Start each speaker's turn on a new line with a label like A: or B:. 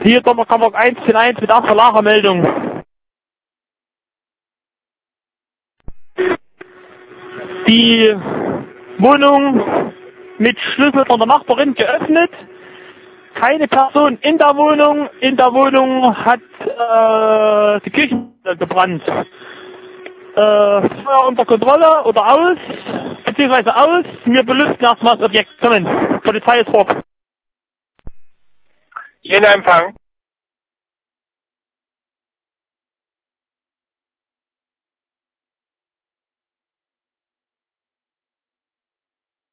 A: Hier Dommerkammer 110.1 mit Lagermeldung. Die Wohnung mit Schlüssel von der Nachbarin geöffnet. Keine Person in der Wohnung. In der Wohnung hat die Küche gebrannt. Feuer unter Kontrolle oder aus, beziehungsweise aus. Wir belüften erstmal das Objekt. Kommen. Polizei ist fort.
B: Jeden Empfang.